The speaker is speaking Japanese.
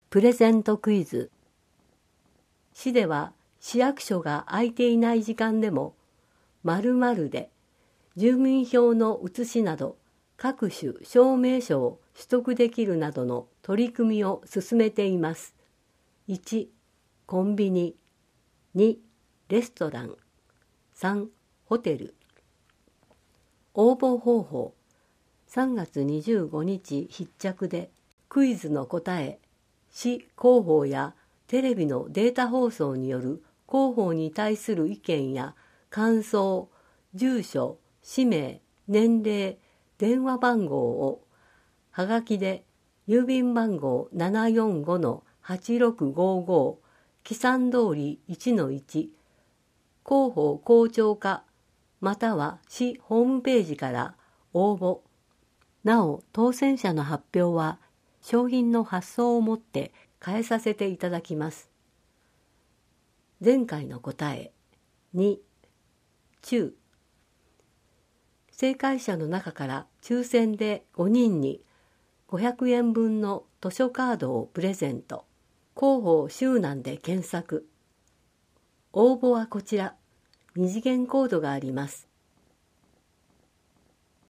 プレゼントクイズ。市では市役所が空いていない時間でも〇〇で住民票の写しなど各種証明書を取得できるなどの取り組みを進めています。1、コンビニ。2、レストラン。3、ホテル。応募方法。3月25日必着でクイズの答え、市広報やテレビのデータ放送による広報に対する意見や感想、住所、氏名、年齢、電話番号をはがきで郵便番号 745-8655 記算通り 1-1 広報広聴課または市ホームページから応募。なお当選者の発表は商品の発送をもって変えさせていただきます。前回の答え2、中。正解者の中から抽選で5人に500円分の図書カードをプレゼント。広報周南で検索。応募はこちら。2次元コードがあります。